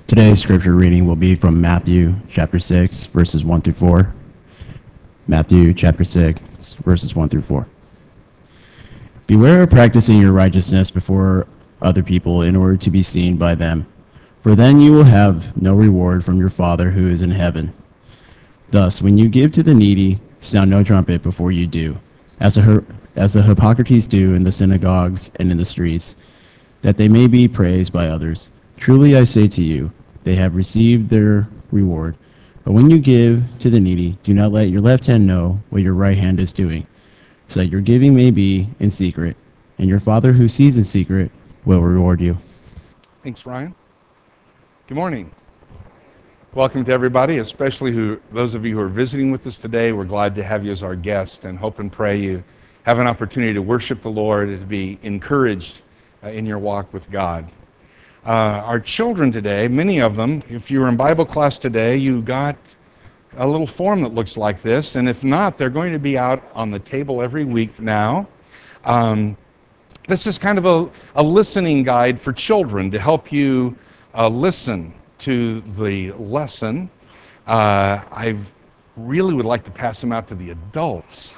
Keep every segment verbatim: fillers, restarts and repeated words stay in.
Today's scripture reading will be from Matthew chapter six, verses one through four. Matthew chapter six, verses one through four. Beware of practicing your righteousness before other people in order to be seen by them, for then you will have no reward from your Father who is in heaven. Thus, when you give to the needy, sound no trumpet before you do, as the, as the hypocrites do in the synagogues and in the streets, that they may be praised by others. Truly I say to you, they have received their reward. But when you give to the needy, do not let your left hand know what your right hand is doing, so that your giving may be in secret, and your Father who sees in secret will reward you. Thanks, Ryan. Good morning. Welcome to everybody, especially who those of you who are visiting with us today. We're glad to have you as our guest and hope and pray you have an opportunity to worship the Lord and to be encouraged uh, in your walk with God. Uh, our children today, many of them, if you were in Bible class today, you got a little form that looks like this, and if not, they're going to be out on the table every week now. Um, this is kind of a, a listening guide for children to help you uh, listen to the lesson. Uh, I really would like to pass them out to the adults,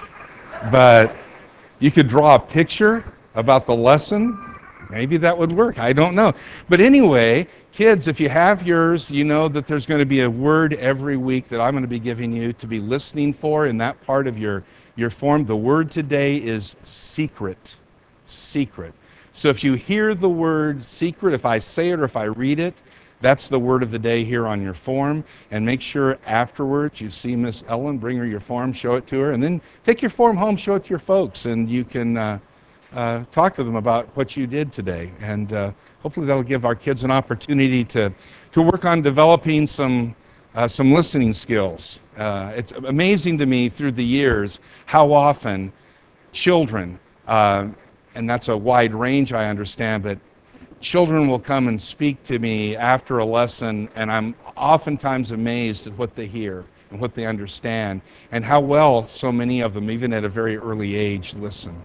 but you could draw a picture about the lesson. Maybe that would work. I don't know. But anyway, kids, if you have yours, you know that there's going to be a word every week that I'm going to be giving you to be listening for in that part of your, your form. The word today is secret. Secret. So if you hear the word secret, if I say it or if I read it, that's the word of the day here on your form. And make sure afterwards you see Miss Ellen, bring her your form, show it to her, and then take your form home, show it to your folks, and you can uh, uh, talk to them about what you did today. And uh, hopefully that'll give our kids an opportunity to, to work on developing some, uh, some listening skills. Uh, it's amazing to me through the years how often children, uh, and that's a wide range I understand, but children will come and speak to me after a lesson, and I'm oftentimes amazed at what they hear and what they understand and how well so many of them, even at a very early age, listen.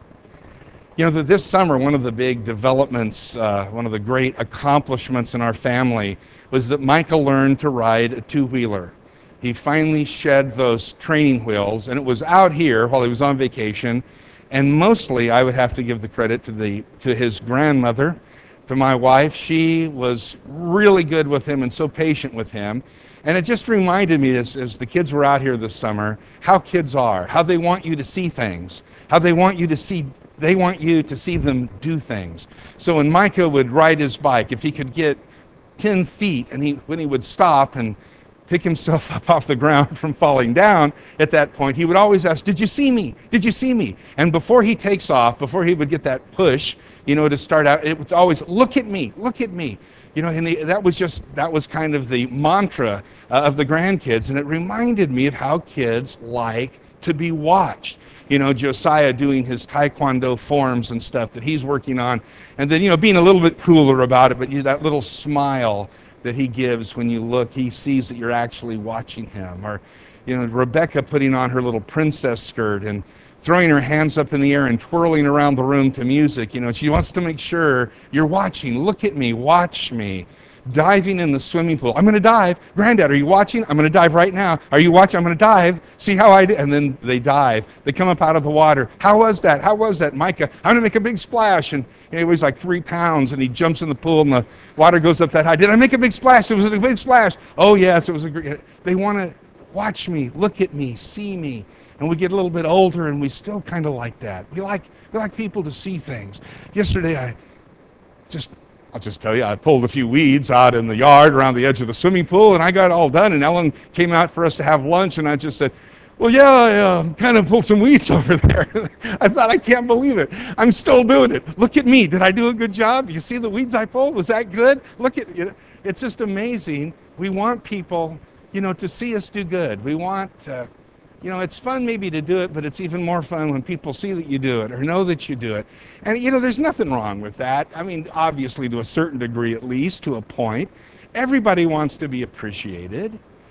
You know, this summer, one of the big developments, uh, one of the great accomplishments in our family was that Micah learned to ride a two-wheeler. He finally shed those training wheels, and it was out here while he was on vacation, and mostly I would have to give the credit to, the, to his grandmother, to my wife. She was really good with him and so patient with him. And it just reminded me as, as the kids were out here this summer, how kids are, how they want you to see things, how they want you to see, they want you to see them do things. So when Micah would ride his bike, if he could get ten feet, and he when he would stop and pick himself up off the ground from falling down at that point, he would always ask, did you see me? Did you see me? And before he takes off, before he would get that push, you know, to start out, it was always, look at me, look at me. You know, and the, that was just, that was kind of the mantra uh, of the grandkids. And it reminded me of how kids like to be watched. You know, Josiah doing his Taekwondo forms and stuff that he's working on. And then, you know, being a little bit cooler about it, but you, that little smile that he gives when you look, he sees that you're actually watching him. Or, you know, Rebecca putting on her little princess skirt and throwing her hands up in the air and twirling around the room to music. You know, she wants to make sure you're watching. Look at me, watch me. Diving in the swimming pool. I'm going to dive. Granddad, are you watching? I'm going to dive right now. Are you watching? I'm going to dive. See how I did? And then they dive. They come up out of the water. How was that? How was that, Micah? I'm going to make a big splash. And you know, he weighs like three pounds, and he jumps in the pool, and the water goes up that high. Did I make a big splash? It was a big splash. Oh, yes, it was a great. They want to watch me, look at me, see me. And we get a little bit older, and we still kind of like that. We like we like people to see things. Yesterday, I just, I'll just tell you, I pulled a few weeds out in the yard around the edge of the swimming pool, and I got all done, and Ellen came out for us to have lunch, and I just said, well, yeah, I uh, kind of pulled some weeds over there. I thought, I can't believe it. I'm still doing it. Look at me. Did I do a good job? You see the weeds I pulled? Was that good? Look at, you know, it's just amazing. We want people, you know, to see us do good. We want, uh, you know, it's fun maybe to do it, but it's even more fun when people see that you do it or know that you do it. And, you know, there's nothing wrong with that. I mean, obviously, to a certain degree, at least, to a point. Everybody wants to be appreciated.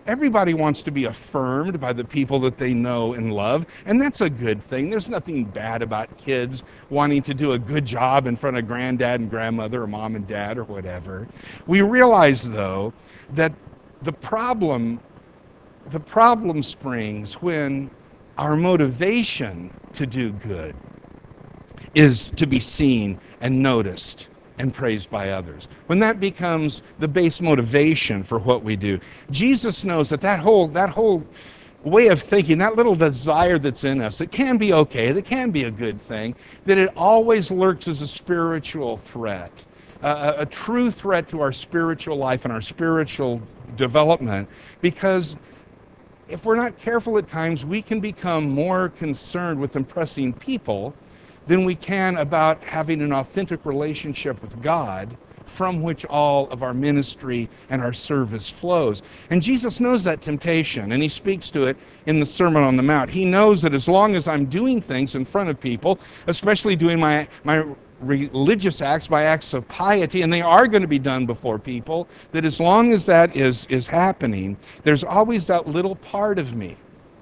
Everybody wants to be affirmed by the people that they know and love, and that's a good thing. There's nothing bad about kids wanting to do a good job in front of granddad and grandmother or mom and dad or whatever. We realize, though, that the problem, the problem springs when our motivation to do good is to be seen and noticed and praised by others. When that becomes the base motivation for what we do, Jesus knows that that whole that whole way of thinking, that little desire that's in us, it can be okay, that can be a good thing, that it always lurks as a spiritual threat, uh, a, a true threat to our spiritual life and our spiritual development, because if we're not careful at times, we can become more concerned with impressing people than we can about having an authentic relationship with God, from which all of our ministry and our service flows. And Jesus knows that temptation, and he speaks to it in the Sermon on the Mount. He knows that as long as I'm doing things in front of people, especially doing my, my religious acts, my acts of piety, and they are going to be done before people, that as long as that is, is happening, there's always that little part of me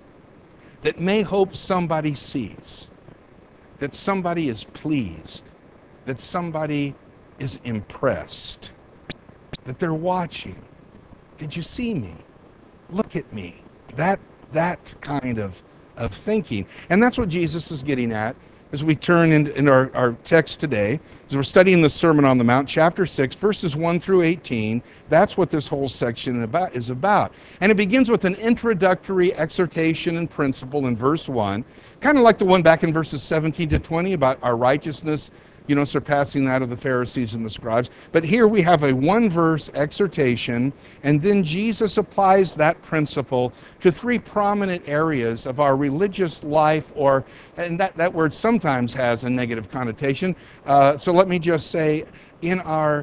that may hope somebody sees, that somebody is pleased, that somebody is impressed, that they're watching. Did you see me? Look at me. That that kind of, of thinking. And that's what Jesus is getting at as we turn into, into our, our text today, as we're studying the Sermon on the Mount, chapter six, verses one through eighteen. That's what this whole section about, is about. And it begins with an introductory exhortation and principle in verse one, kind of like the one back in verses seventeen to twenty about our righteousness, you know, surpassing that of the Pharisees and the scribes. But here we have a one-verse exhortation, and then Jesus applies that principle to three prominent areas of our religious life, or, and that, that word sometimes has a negative connotation. Uh, so let me just say, in our,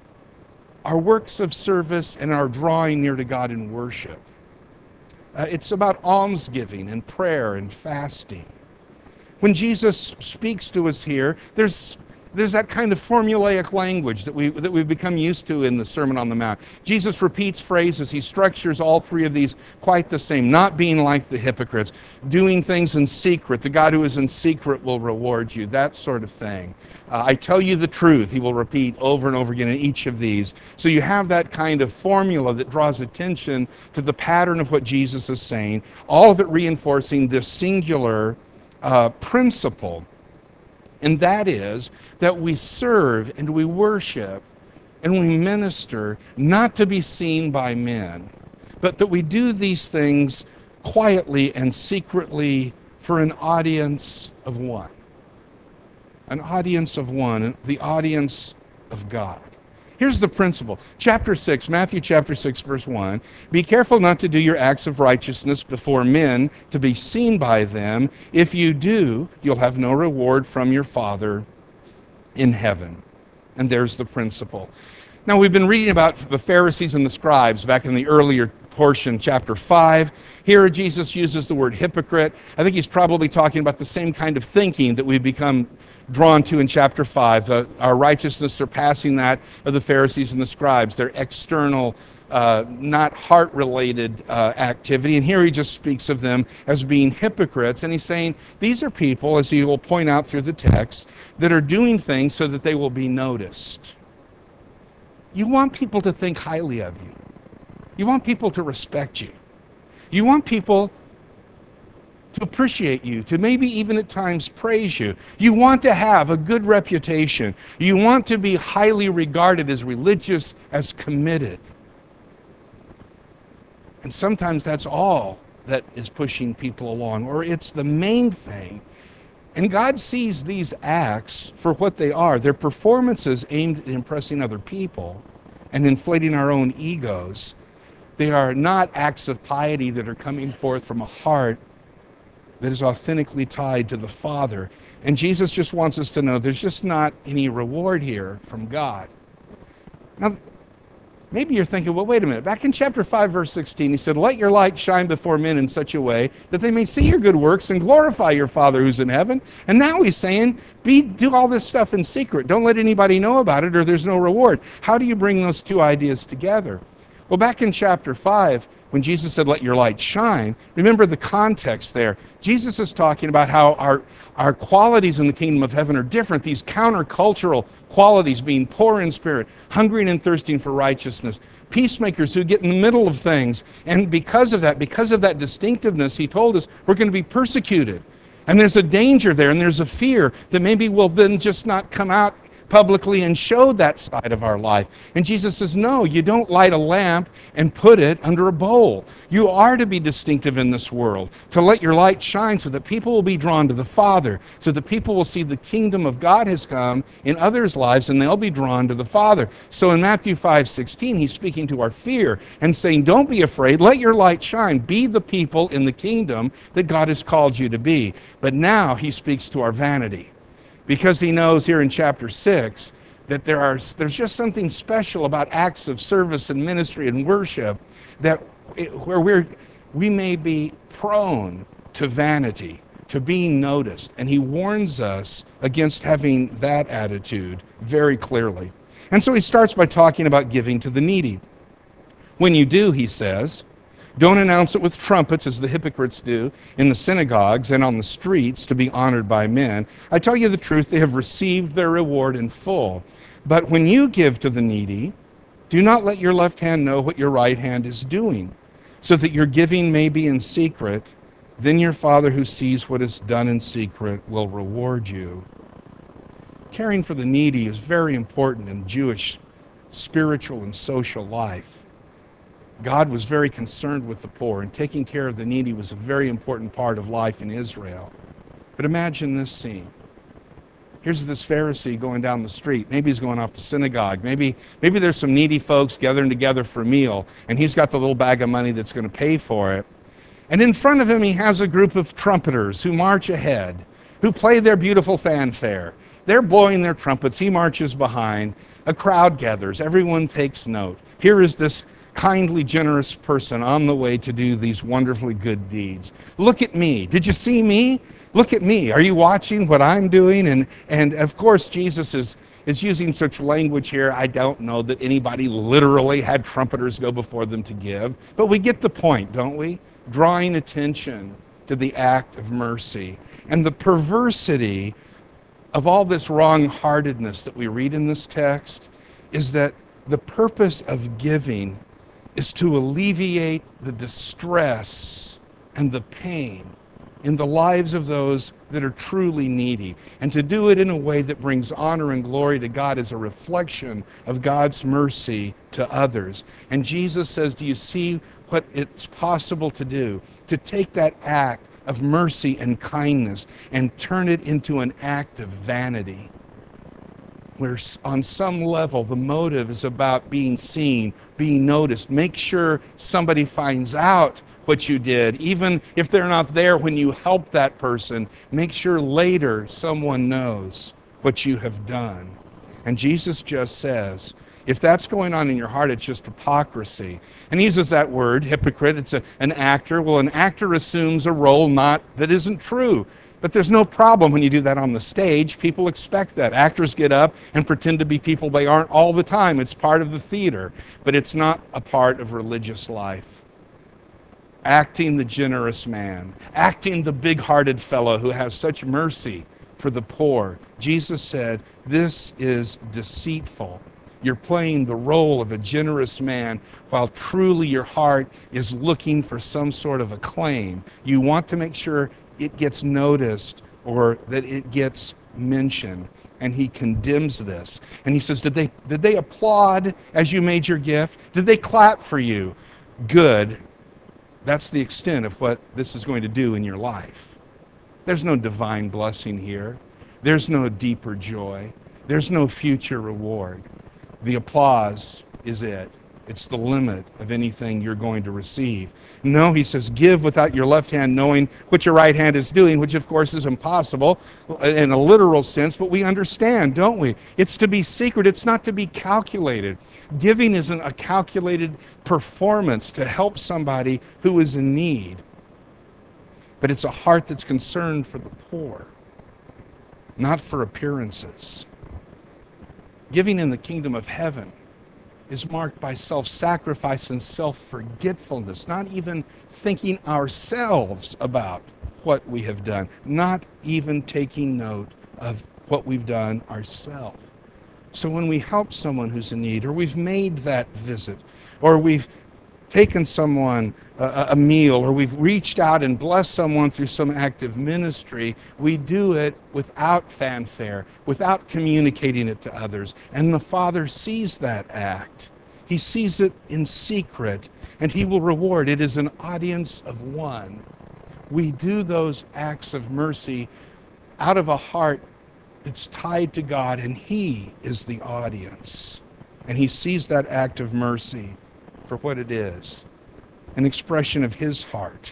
our works of service and our drawing near to God in worship. Uh, it's about almsgiving and prayer and fasting. When Jesus speaks to us here, there's There's that kind of formulaic language that, we, that we've become used to in the Sermon on the Mount. Jesus repeats phrases. He structures all three of these quite the same. Not being like the hypocrites. Doing things in secret. The God who is in secret will reward you. That sort of thing. Uh, I tell you the truth, he will repeat over and over again in each of these. So you have that kind of formula that draws attention to the pattern of what Jesus is saying. All of it reinforcing this singular uh, principle. And that is that we serve and we worship and we minister not to be seen by men, but that we do these things quietly and secretly for an audience of one. An audience of one, the audience of God. Here's the principle. Chapter six, Matthew chapter six, verse one. Be careful not to do your acts of righteousness before men to be seen by them. If you do, you'll have no reward from your Father in heaven. And there's the principle. Now, we've been reading about the Pharisees and the scribes back in the earlier portion, chapter five. Here, Jesus uses the word hypocrite. I think he's probably talking about the same kind of thinking that we've become drawn to in chapter five, uh, our righteousness surpassing that of the Pharisees and the scribes, their external, uh, not heart-related uh, activity. And here he just speaks of them as being hypocrites. And he's saying these are people, as he will point out through the text, that are doing things so that they will be noticed. You want people to think highly of you. You want people to respect you. You want people to appreciate you, to maybe even at times praise you. You want to have a good reputation. You want to be highly regarded as religious, as committed. And sometimes that's all that is pushing people along, or it's the main thing. And God sees these acts for what they are. They're performances aimed at impressing other people and inflating our own egos. They are not acts of piety that are coming forth from a heart that is authentically tied to the Father. And Jesus just wants us to know there's just not any reward here from God. Now, maybe you're thinking, well, wait a minute. Back in chapter five, verse sixteen, he said, let your light shine before men in such a way that they may see your good works and glorify your Father who's in heaven. And now he's saying, be, do all this stuff in secret. Don't let anybody know about it or there's no reward. How do you bring those two ideas together? Well, back in chapter five, when Jesus said, let your light shine, remember the context there. Jesus is talking about how our, our qualities in the kingdom of heaven are different. These countercultural qualities, being poor in spirit, hungering and thirsting for righteousness, peacemakers who get in the middle of things. And because of that, because of that distinctiveness, he told us we're going to be persecuted. And there's a danger there, and there's a fear that maybe we'll then just not come out publicly and show that side of our life. And Jesus says, no, you don't light a lamp and put it under a bowl. You are to be distinctive in this world, to let your light shine so that people will be drawn to the Father, so that people will see the kingdom of God has come in others' lives and they'll be drawn to the Father. So in Matthew five sixteen, he's speaking to our fear and saying, don't be afraid, let your light shine. Be the people in the kingdom that God has called you to be. But now he speaks to our vanity, because he knows here in chapter six that there are there's just something special about acts of service and ministry and worship that it, where we're we may be prone to vanity, to being noticed. And he warns us against having that attitude very clearly. And so he starts by talking about giving to the needy. When you do, he says, don't announce it with trumpets as the hypocrites do in the synagogues and on the streets to be honored by men. I tell you the truth, they have received their reward in full. But when you give to the needy, do not let your left hand know what your right hand is doing, so that your giving may be in secret. Then your Father who sees what is done in secret will reward you. Caring for the needy is very important in Jewish spiritual and social life. God was very concerned with the poor, and taking care of the needy was a very important part of life in Israel. But imagine this scene. Here's this Pharisee going down the street. Maybe he's going off to synagogue. Maybe, maybe there's some needy folks gathering together for a meal, and he's got the little bag of money that's going to pay for it. And in front of him, he has a group of trumpeters who march ahead, who play their beautiful fanfare. They're blowing their trumpets. He marches behind. A crowd gathers. Everyone takes note. Here is this kindly, generous person on the way to do these wonderfully good deeds. Look at me. Did you see me? Look at me. Are you watching what I'm doing? And and of course, Jesus is, is using such language here. I don't know that anybody literally had trumpeters go before them to give, but we get the point, don't we? Drawing attention to the act of mercy and the perversity of all this wrong-heartedness that we read in this text is that the purpose of giving is to alleviate the distress and the pain in the lives of those that are truly needy, and to do it in a way that brings honor and glory to God as a reflection of God's mercy to others. And Jesus says, do you see what it's possible to do? To take that act of mercy and kindness and turn it into an act of vanity, where on some level the motive is about being seen, being noticed. Make sure somebody finds out what you did. Even if they're not there when you help that person, make sure later someone knows what you have done. And Jesus just says, if that's going on in your heart, it's just hypocrisy. And he uses that word, hypocrite. It's a, an actor. Well, an actor assumes a role not that isn't true. But there's no problem when you do that on the stage. People expect that. Actors get up and pretend to be people they aren't all the time. It's part of the theater, but it's not a part of religious life. Acting the generous man, acting the big-hearted fellow who has such mercy for the poor. Jesus said, this is deceitful. You're playing the role of a generous man while truly your heart is looking for some sort of acclaim. You want to make sure it gets noticed or that it gets mentioned. And he condemns this. And he says, did they, did they applaud as you made your gift? Did they clap for you? Good. That's the extent of what this is going to do in your life. There's no divine blessing here. There's no deeper joy. There's no future reward. The applause is it. It's the limit of anything you're going to receive. No, he says, give without your left hand knowing what your right hand is doing, which of course is impossible in a literal sense, but we understand, don't we? It's to be secret. It's not to be calculated. Giving isn't a calculated performance to help somebody who is in need, but it's a heart that's concerned for the poor, not for appearances. Giving in the kingdom of heaven is marked by self-sacrifice and self-forgetfulness, not even thinking ourselves about what we have done, not even taking note of what we've done ourselves. So when we help someone who's in need, or we've made that visit, or we've taken someone a, a meal, or we've reached out and blessed someone through some active ministry, we do it without fanfare, without communicating it to others. And the Father sees that act. He sees it in secret, and He will reward. It is an audience of one. We do those acts of mercy out of a heart that's tied to God, and He is the audience. And He sees that act of mercy for what it is, an expression of His heart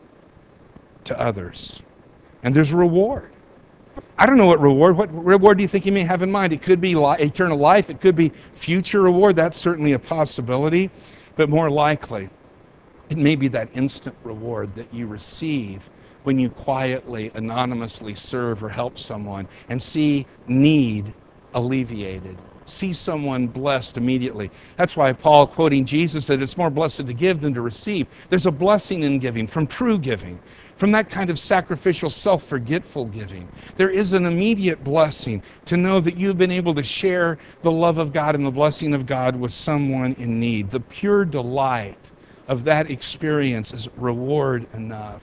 to others. And there's a reward. I don't know what reward. What reward do you think He may have in mind? It could be li- eternal life. It could be future reward. That's certainly a possibility. But more likely, it may be that instant reward that you receive when you quietly, anonymously serve or help someone and see need alleviated. See someone blessed immediately. That's why Paul, quoting Jesus, said it's more blessed to give than to receive. There's a blessing in giving, from true giving, from that kind of sacrificial, self-forgetful giving. There is an immediate blessing to know that you've been able to share the love of God and the blessing of God with someone in need. The pure delight of that experience is reward enough.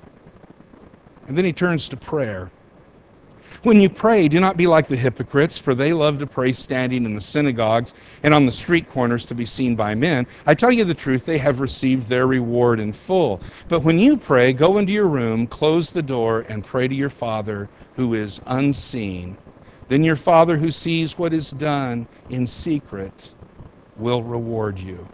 And then he turns to prayer. When you pray, do not be like the hypocrites, for they love to pray standing in the synagogues and on the street corners to be seen by men. I tell you the truth, they have received their reward in full. But when you pray, go into your room, close the door, and pray to your Father who is unseen. Then your Father who sees what is done in secret will reward you.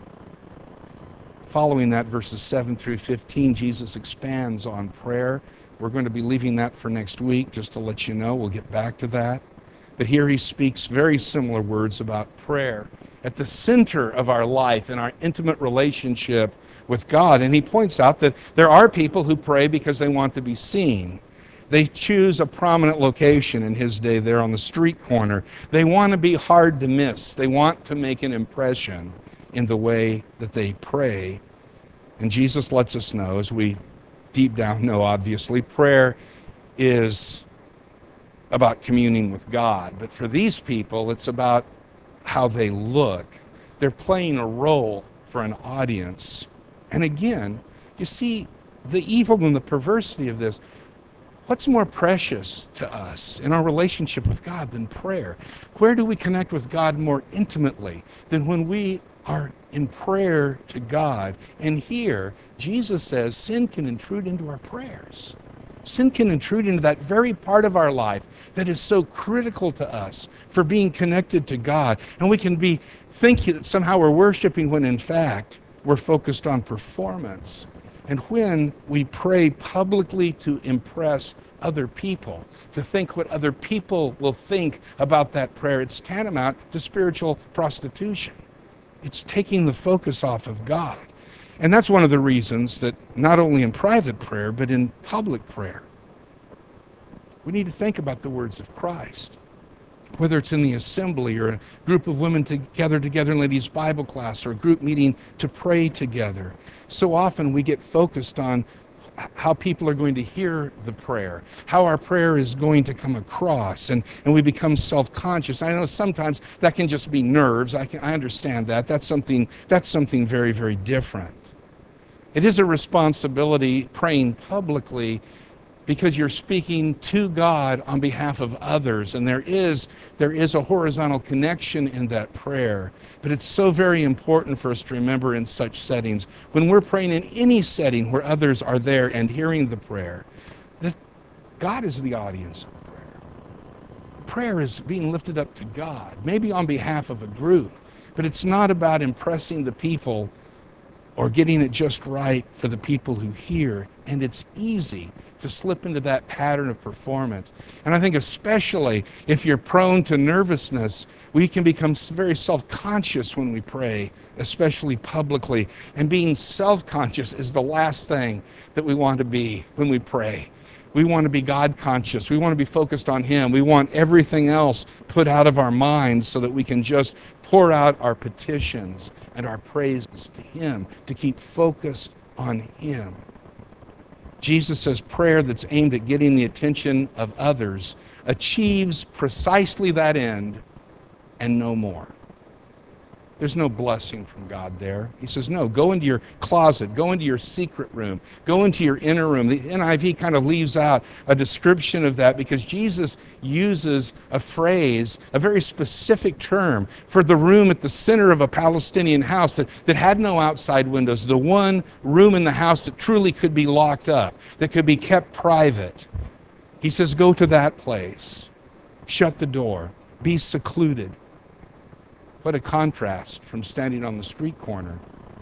Following that, verses seven through fifteen, Jesus expands on prayer. We're going to be leaving that for next week, just to let you know. We'll get back to that. But here he speaks very similar words about prayer at the center of our life and our intimate relationship with God. And he points out that there are people who pray because they want to be seen. They choose a prominent location in his day there on the street corner. They want to be hard to miss. They want to make an impression in the way that they pray. And Jesus lets us know, as we deep down know, obviously, prayer is about communing with God. But for these people, it's about how they look. They're playing a role for an audience. And again, you see the evil and the perversity of this. What's more precious to us in our relationship with God than prayer? Where do we connect with God more intimately than when we are in prayer to God? And here, Jesus says sin can intrude into our prayers. Sin can intrude into that very part of our life that is so critical to us for being connected to God. And we can be thinking that somehow we're worshiping when in fact we're focused on performance. And when we pray publicly to impress other people, to think what other people will think about that prayer, it's tantamount to spiritual prostitution. It's taking the focus off of God. And that's one of the reasons that not only in private prayer, but in public prayer, we need to think about the words of Christ. Whether it's in the assembly or a group of women together together in ladies' Bible class or a group meeting to pray together. So often we get focused on how people are going to hear the prayer, how our prayer is going to come across, and, and we become self-conscious. I know sometimes that can just be nerves. I can I understand that. That's something that's something very, very different. It is a responsibility praying publicly because you're speaking to God on behalf of others, and there is there is a horizontal connection in that prayer. But it's so very important for us to remember in such settings, when we're praying in any setting where others are there and hearing the prayer, that God is the audience of the prayer. Prayer is being lifted up to God, maybe on behalf of a group, but it's not about impressing the people or getting it just right for the people who hear. And it's easy to slip into that pattern of performance. And I think especially if you're prone to nervousness, we can become very self-conscious when we pray, especially publicly. And being self-conscious is the last thing that we want to be when we pray. We want to be God conscious. We want to be focused on Him. We want everything else put out of our minds so that we can just pour out our petitions and our praises to Him, to keep focused on Him. Jesus says prayer that's aimed at getting the attention of others achieves precisely that end and no more. There's no blessing from God there. He says, no, go into your closet, go into your secret room, go into your inner room. The N I V kind of leaves out a description of that because Jesus uses a phrase, a very specific term for the room at the center of a Palestinian house that, that had no outside windows, the one room in the house that truly could be locked up, that could be kept private. He says, go to that place, shut the door, be secluded. What a contrast from standing on the street corner.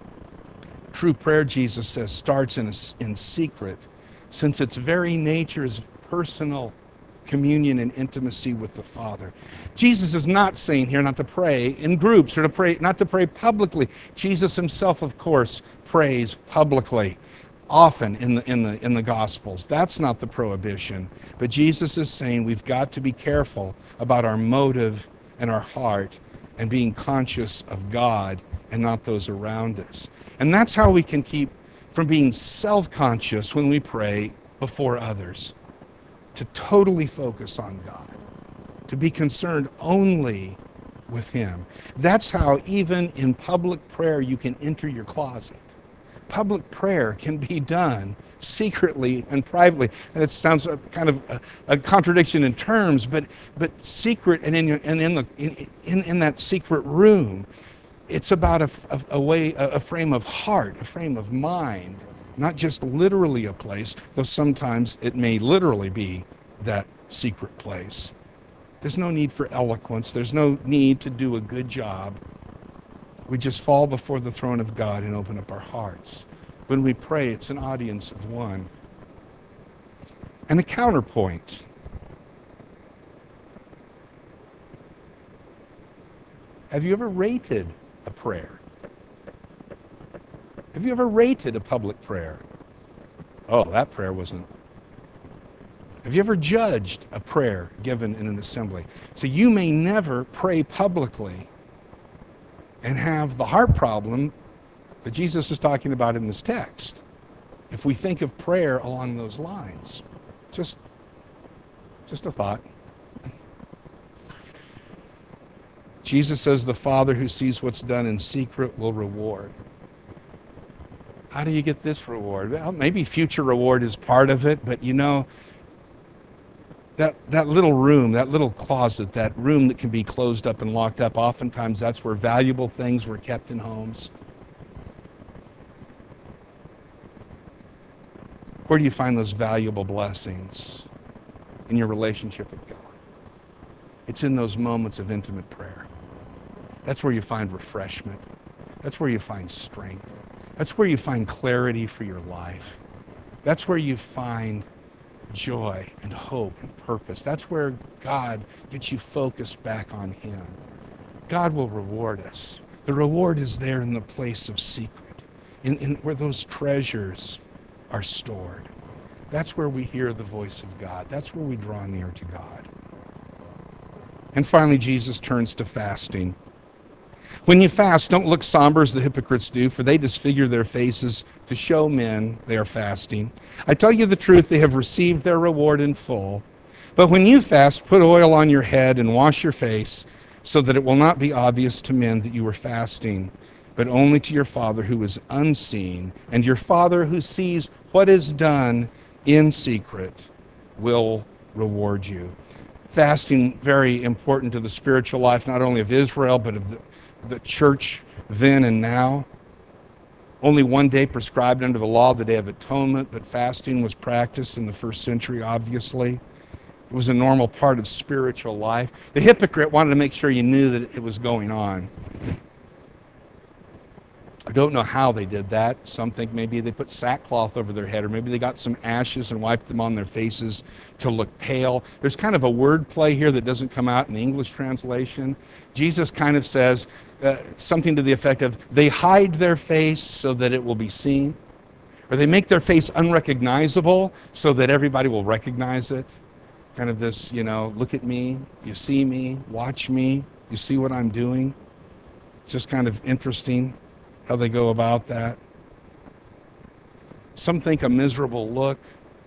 True prayer, Jesus says, starts in, a, in secret, since its very nature is personal communion and intimacy with the Father. Jesus is not saying here not to pray in groups or to pray, not to pray publicly. Jesus himself, of course, prays publicly, often in the, in the, in the Gospels. That's not the prohibition. But Jesus is saying we've got to be careful about our motive and our heart and being conscious of God and not those around us. And that's how we can keep from being self-conscious when we pray before others. To totally focus on God. To be concerned only with Him. That's how even in public prayer you can enter your closet. Public prayer can be done secretly and privately. And it sounds a, kind of a, a contradiction in terms, but but secret and in your, and in the in, in in that secret room, it's about a, a, a way a, a frame of heart, a frame of mind, not just literally a place, though sometimes it may literally be that secret place. There's no need for eloquence. There's no need to do a good job. We just fall before the throne of God and open up our hearts. When we pray, it's an audience of one. And a counterpoint. Have you ever rated a prayer? Have you ever rated a public prayer? Oh, that prayer wasn't. Have you ever judged a prayer given in an assembly? So you may never pray publicly and have the heart problem that Jesus is talking about in this text. If we think of prayer along those lines, just, just a thought. Jesus says the Father who sees what's done in secret will reward. How do you get this reward? Well, maybe future reward is part of it, but you know, That, that little room, that little closet, that room that can be closed up and locked up, oftentimes that's where valuable things were kept in homes. Where do you find those valuable blessings? In your relationship with God. It's in those moments of intimate prayer. That's where you find refreshment. That's where you find strength. That's where you find clarity for your life. That's where you find joy and hope and purpose. That's where God gets you focused back on Him. God will reward us. The reward is there in the place of secret, in, in where those treasures are stored. That's where we hear the voice of God. That's where we draw near to God. And finally, Jesus turns to fasting. When you fast, don't look somber as the hypocrites do, for they disfigure their faces to show men they are fasting. I tell you the truth, they have received their reward in full. But when you fast, put oil on your head and wash your face, so that it will not be obvious to men that you are fasting, but only to your Father who is unseen. And your Father who sees what is done in secret will reward you. Fasting, very important to the spiritual life, not only of Israel, but of the the church then and now. Only one day prescribed under the law, the Day of Atonement, but fasting was practiced in the first century, obviously. It was a normal part of spiritual life. The hypocrite wanted to make sure you knew that it was going on. I don't know how they did that. Some think maybe they put sackcloth over their head, or maybe they got some ashes and wiped them on their faces to look pale. There's kind of a word play here that doesn't come out in the English translation. Jesus kind of says uh, something to the effect of, they hide their face so that it will be seen. Or they make their face unrecognizable so that everybody will recognize it. Kind of this, you know, look at me, you see me, watch me, you see what I'm doing. Just kind of interesting how they go about that. Some think a miserable look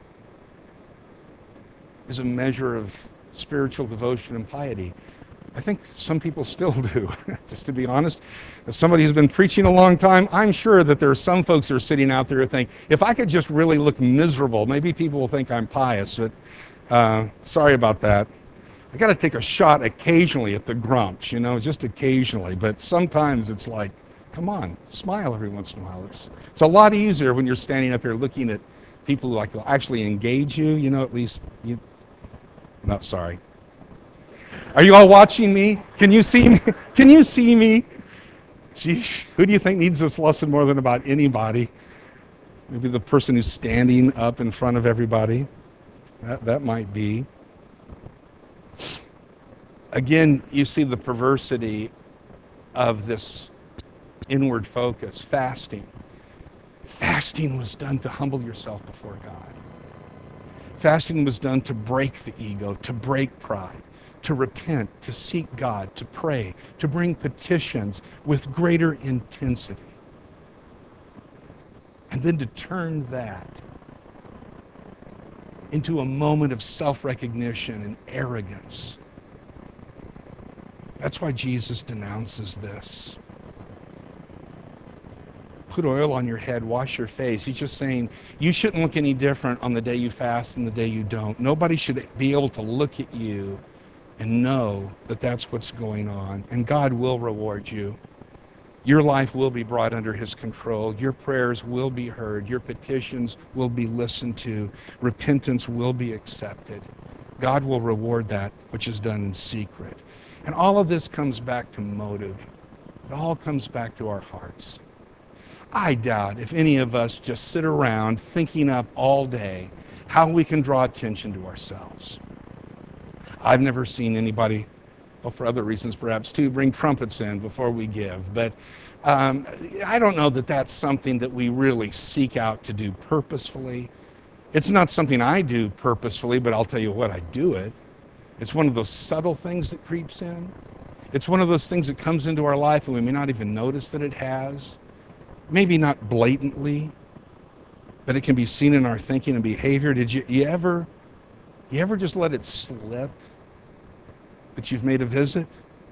is a measure of spiritual devotion and piety. I think some people still do, just to be honest. As somebody who's been preaching a long time, I'm sure that there are some folks who are sitting out there who think, if I could just really look miserable, maybe people will think I'm pious, but uh, sorry about that. I got to take a shot occasionally at the grumps, you know, just occasionally, but sometimes it's like, come on, smile every once in a while. It's, it's a lot easier when you're standing up here looking at people who like will actually engage you, you know, at least, you, no, sorry. Are you all watching me? Can you see me? Can you see me? Sheesh, who do you think needs this lesson more than about anybody? Maybe the person who's standing up in front of everybody. That, that might be. Again, you see the perversity of this inward focus, fasting. Fasting was done to humble yourself before God. Fasting was done to break the ego, to break pride, to repent, to seek God, to pray, to bring petitions with greater intensity. And then to turn that into a moment of self-recognition and arrogance. That's why Jesus denounces this. Put oil on your head, wash your face. He's just saying you shouldn't look any different on the day you fast and the day you don't. Nobody should be able to look at you and know that that's what's going on. And God will reward you. Your life will be brought under his control. Your prayers will be heard. Your petitions will be listened to. Repentance will be accepted. God will reward that which is done in secret. And all of this comes back to motive. It all comes back to our hearts. I doubt if any of us just sit around thinking up all day how we can draw attention to ourselves. I've never seen anybody, well, for other reasons perhaps too, bring trumpets in before we give. But um, I don't know that that's something that we really seek out to do purposefully. It's not something I do purposefully, but I'll tell you what, I do it. It's one of those subtle things that creeps in. It's one of those things that comes into our life and we may not even notice that it has. Maybe not blatantly, but it can be seen in our thinking and behavior. Did you, you ever, you ever just let it slip that you've made a visit?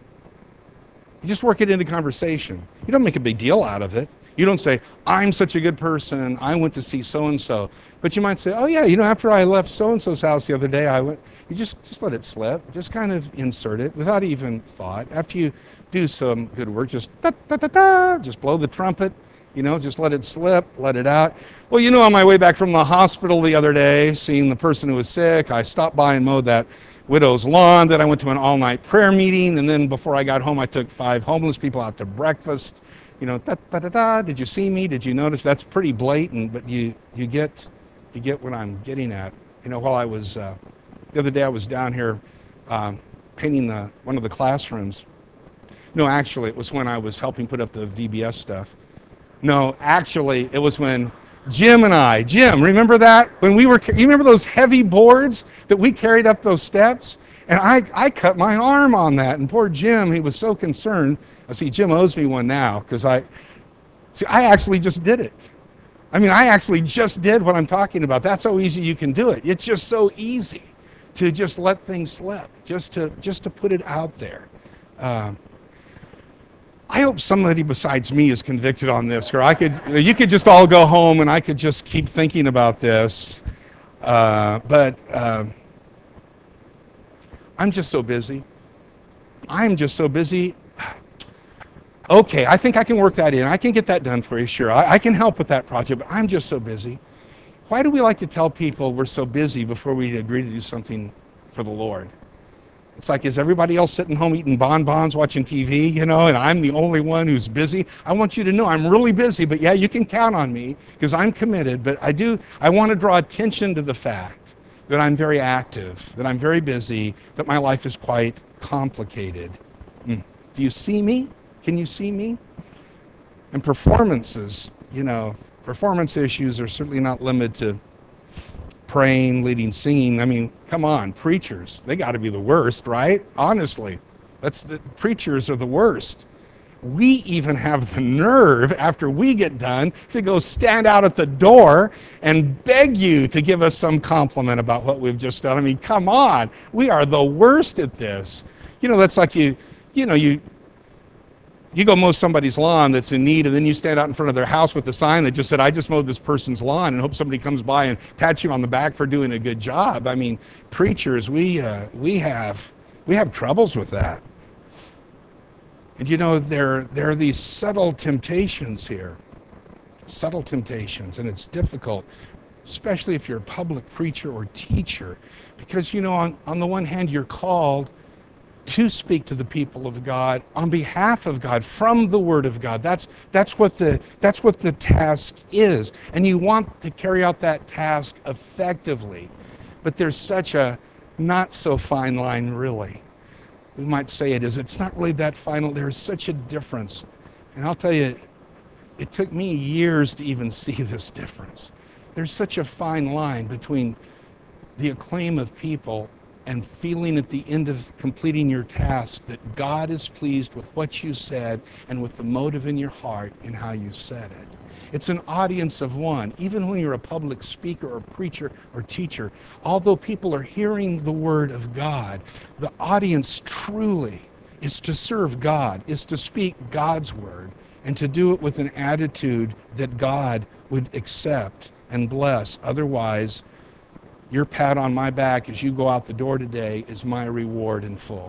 You just work it into conversation. You don't make a big deal out of it. You don't say, I'm such a good person, I went to see so-and-so. But you might say, oh yeah, you know, after I left so-and-so's house the other day, I went, you just, just let it slip. Just kind of insert it without even thought. After you do some good work, just da, da, da, da, just blow the trumpet. You know, just let it slip, let it out. Well, you know, on my way back from the hospital the other day, seeing the person who was sick, I stopped by and mowed that widow's lawn. Then I went to an all-night prayer meeting, and then before I got home, I took five homeless people out to breakfast. You know, da da da da. Did you see me? Did you notice? That's pretty blatant, but you you get you get what I'm getting at. You know, while I was uh, the other day, I was down here um, painting the one of the classrooms. No, actually, it was when I was helping put up the V B S stuff. No, actually, it was when Jim and I, Jim, remember that? When we were, you remember those heavy boards that we carried up those steps? And I, I cut my arm on that, and poor Jim, he was so concerned. I see, Jim owes me one now, because I, see, I actually just did it. I mean, I actually just did what I'm talking about. That's how easy you can do it. It's just so easy to just let things slip, just to, just to put it out there. Um, I hope somebody besides me is convicted on this, or I could, you could just all go home and I could just keep thinking about this. Uh, but uh, I'm just so busy. I'm just so busy. Okay, I think I can work that in. I can get that done for you, sure. I, I can help with that project, but I'm just so busy. Why do we like to tell people we're so busy before we agree to do something for the Lord? It's like, is everybody else sitting home eating bonbons, watching T V, you know, and I'm the only one who's busy? I want you to know I'm really busy, but yeah, you can count on me because I'm committed. But I do, I want to draw attention to the fact that I'm very active, that I'm very busy, that my life is quite complicated. Mm. Do you see me? Can you see me? And performances, you know, Performance issues are certainly not limited to praying, leading, singing. I mean, come on, preachers, they got to be the worst, right? Honestly, that's the preachers are the worst. We even have the nerve, after we get done, to go stand out at the door and beg you to give us some compliment about what we've just done. I mean, come on, we are the worst at this. You know, that's like you, you know, you, you go mow somebody's lawn that's in need, and then you stand out in front of their house with a sign that just said, I just mowed this person's lawn, and hope somebody comes by and pats you on the back for doing a good job. I mean, preachers, we, uh, we, have, we have troubles with that. And you know, there, there are these subtle temptations here, subtle temptations, and it's difficult, especially if you're a public preacher or teacher, because, you know, on, on the one hand, you're called to speak to the people of God on behalf of God from the Word of God. That's that's what the that's what the task is, and you want to carry out that task effectively. But there's such a not so fine line, really. We might say it is. It's not really that final. There's such a difference, and I'll tell you, it took me years to even see this difference. There's such a fine line between the acclaim of people and feeling at the end of completing your task that God is pleased with what you said and with the motive in your heart in how you said it. It's an audience of one. Even when you're a public speaker or preacher or teacher, although people are hearing the word of God, the audience truly is to serve God, is to speak God's word, and to do it with an attitude that God would accept and bless. Otherwise, your pat on my back as you go out the door today is my reward in full.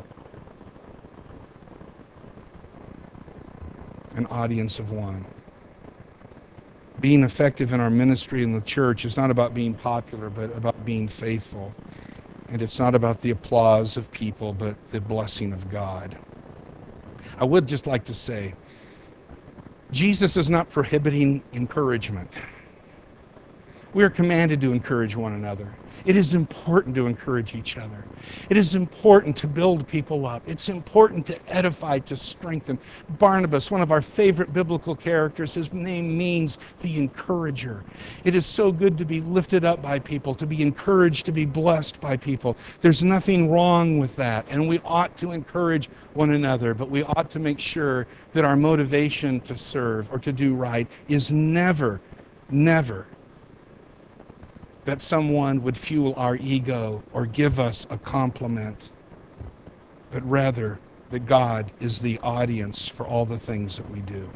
An audience of one. Being effective in our ministry in the church is not about being popular, but about being faithful. And it's not about the applause of people, but the blessing of God. I would just like to say, Jesus is not prohibiting encouragement. We are commanded to encourage one another. It is important to encourage each other. It is important to build people up. It's important to edify, to strengthen. Barnabas, one of our favorite biblical characters, his name means the encourager. It is so good to be lifted up by people, to be encouraged, to be blessed by people. There's nothing wrong with that, and we ought to encourage one another, but we ought to make sure that our motivation to serve or to do right is never, never that someone would fuel our ego or give us a compliment, but rather that God is the audience for all the things that we do.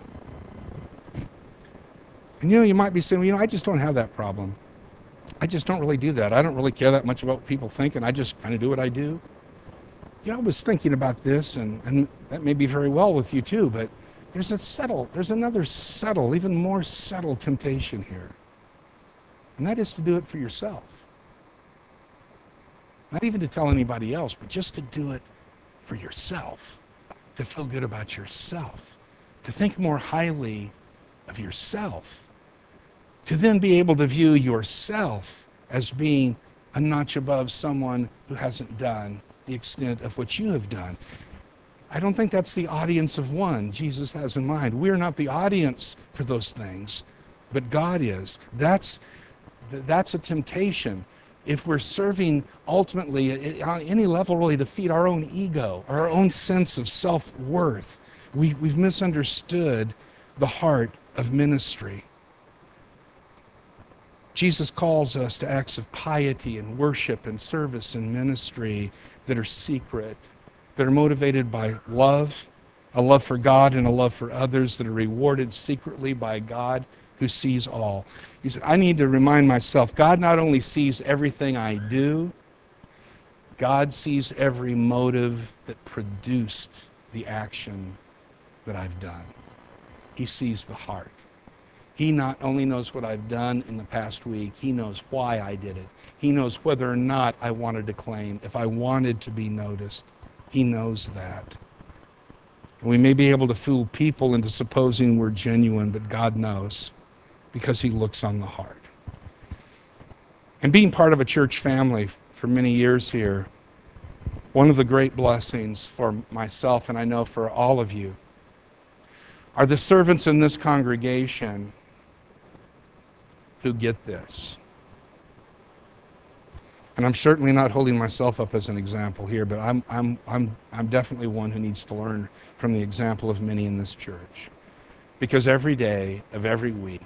And you know, you might be saying, well, you know, I just don't have that problem. I just don't really do that. I don't really care that much about what people think, and I just kind of do what I do. You know, I was thinking about this, and, and that may be very well with you too, but there's a subtle, there's another subtle, even more subtle temptation here. And that is to do it for yourself. Not even to tell anybody else, but just to do it for yourself. To feel good about yourself. To think more highly of yourself. To then be able to view yourself as being a notch above someone who hasn't done the extent of what you have done. I don't think that's the audience of one Jesus has in mind. We're not the audience for those things, but God is. That's That's a temptation. If we're serving ultimately on any level really to feed our own ego, or our own sense of self-worth, we, we've misunderstood the heart of ministry. Jesus calls us to acts of piety and worship and service and ministry that are secret, that are motivated by love, a love for God and a love for others, that are rewarded secretly by God who sees all. You say, I need to remind myself, God not only sees everything I do, God sees every motive that produced the action that I've done. He sees the heart. He not only knows what I've done in the past week, He knows why I did it. He knows whether or not I wanted to claim, if I wanted to be noticed. He knows that. We may be able to fool people into supposing we're genuine, but God knows, because He looks on the heart. And being part of a church family for many years here, one of the great blessings for myself, and I know for all of you, are the servants in this congregation who get this. And I'm certainly not holding myself up as an example here, but I'm, I'm, I'm, I'm definitely one who needs to learn from the example of many in this church. Because every day of every week,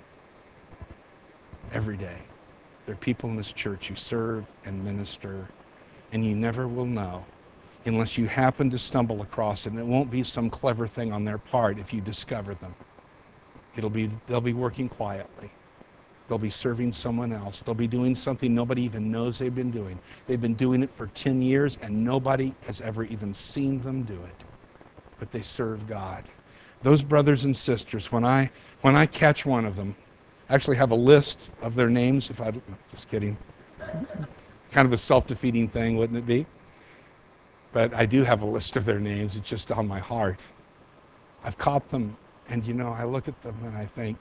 every day, there are people in this church who serve and minister, and you never will know unless you happen to stumble across it. And it won't be some clever thing on their part if you discover them. It'll be, they'll be working quietly. They'll be serving someone else. They'll be doing something nobody even knows they've been doing. They've been doing it for ten years and nobody has ever even seen them do it. But they serve God. Those brothers and sisters, when I when I catch one of them, I actually have a list of their names. If I just kidding. Kind of a self-defeating thing, wouldn't it be? But I do have a list of their names. It's just on my heart. I've caught them, and you know, I look at them and I think,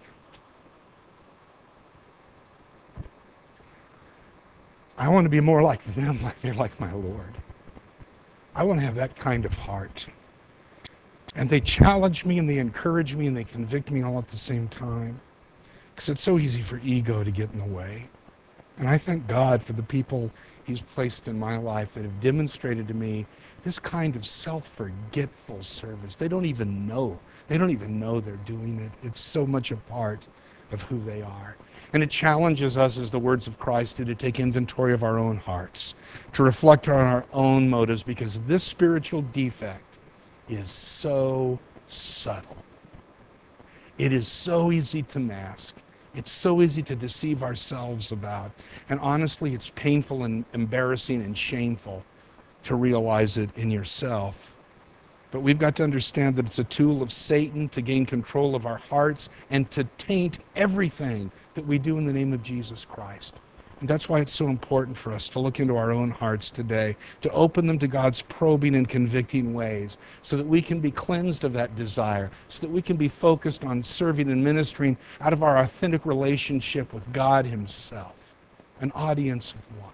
I want to be more like them, like they're like my Lord. I want to have that kind of heart. And they challenge me and they encourage me and they convict me all at the same time. Because it's so easy for ego to get in the way. And I thank God for the people He's placed in my life that have demonstrated to me this kind of self-forgetful service. They don't even know. They don't even know they're doing it. It's so much a part of who they are. And it challenges us, as the words of Christ do, to take inventory of our own hearts, to reflect on our own motives, because this spiritual defect is so subtle. It is so easy to mask. It's so easy to deceive ourselves about. And honestly, it's painful and embarrassing and shameful to realize it in yourself. But we've got to understand that it's a tool of Satan to gain control of our hearts and to taint everything that we do in the name of Jesus Christ. And that's why it's so important for us to look into our own hearts today, to open them to God's probing and convicting ways, so that we can be cleansed of that desire, so that we can be focused on serving and ministering out of our authentic relationship with God Himself, an audience of one.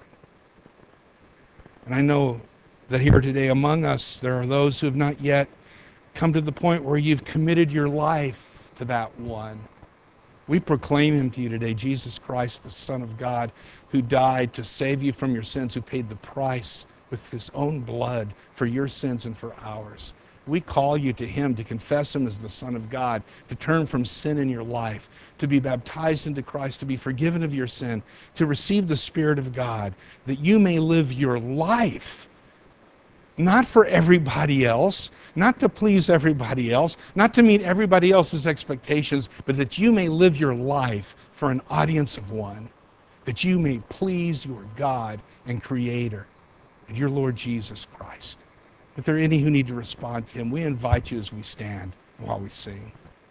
And I know that here today among us, there are those who have not yet come to the point where you've committed your life to that one. We proclaim Him to you today, Jesus Christ, the Son of God, who died to save you from your sins, who paid the price with His own blood for your sins and for ours. We call you to Him, to confess Him as the Son of God, to turn from sin in your life, to be baptized into Christ, to be forgiven of your sin, to receive the Spirit of God, that you may live your life not for everybody else, not to please everybody else, not to meet everybody else's expectations, but that you may live your life for an audience of one, that you may please your God and Creator and your Lord Jesus Christ. If there are any who need to respond to Him, we invite you as we stand while we sing.